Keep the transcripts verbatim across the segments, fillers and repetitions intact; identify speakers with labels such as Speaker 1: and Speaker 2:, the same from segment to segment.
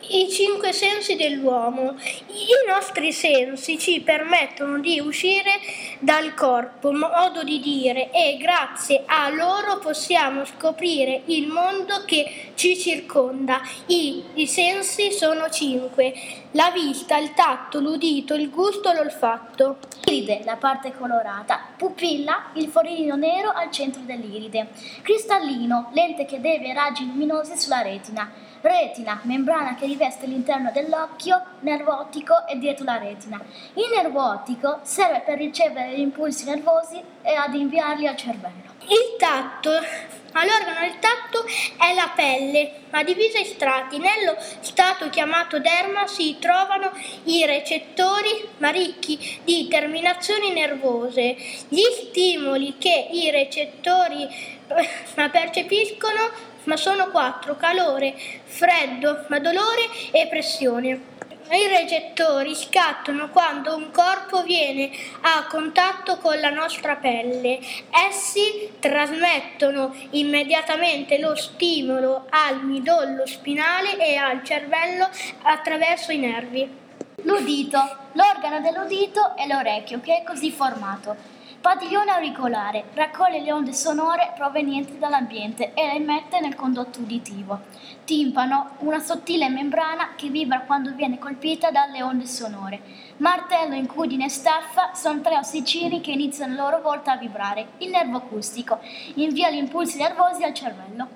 Speaker 1: I cinque sensi dell'uomo. I nostri sensi ci permettono di uscire dal corpo, modo di dire, e grazie a loro possiamo scoprire il mondo che ci circonda. I, i sensi sono cinque: la vista, il tatto, l'udito, il gusto, l'olfatto.
Speaker 2: Iride, la parte colorata. Pupilla, il forellino nero al centro dell'iride. Cristallino, lente che deve raggi luminosi sulla retina. Retina, membrana che riveste l'interno dell'occhio, nervo ottico è dietro la retina. Il nervo ottico serve per ricevere gli impulsi nervosi e ad inviarli al cervello.
Speaker 1: Il tatto. All'organo del tatto è la pelle, ma divisa in strati. Nello strato chiamato derma si trovano i recettori, ma ricchi di terminazioni nervose. Gli stimoli che i recettori eh, percepiscono ma sono quattro: calore, freddo, ma dolore e pressione. I recettori scattano quando un corpo viene a contatto con la nostra pelle. Essi trasmettono immediatamente lo stimolo al midollo spinale e al cervello attraverso i nervi.
Speaker 2: L'udito. L'organo dell'udito è l'orecchio, che è così formato. Padiglione auricolare, raccoglie le onde sonore provenienti dall'ambiente e le emette nel condotto uditivo. Timpano, una sottile membrana che vibra quando viene colpita dalle onde sonore. Martello, incudine e staffa sono tre ossicini che iniziano a loro volta a vibrare. Il nervo acustico invia gli impulsi nervosi al cervello.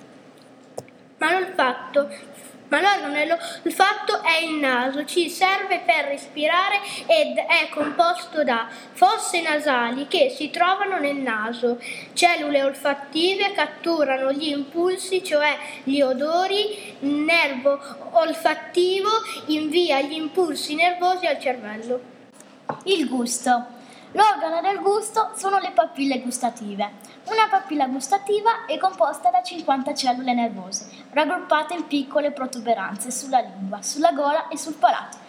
Speaker 1: Ma l'olfatto. Ma l'olfatto è il naso, ci serve per respirare ed è composto da fosse nasali che si trovano nel naso. Cellule olfattive catturano gli impulsi, cioè gli odori. Il nervo olfattivo invia gli impulsi nervosi al cervello.
Speaker 2: Il gusto. L'organo del gusto sono le papille gustative. Una papilla gustativa è composta da cinquanta cellule nervose, raggruppate in piccole protuberanze sulla lingua, sulla gola e sul palato.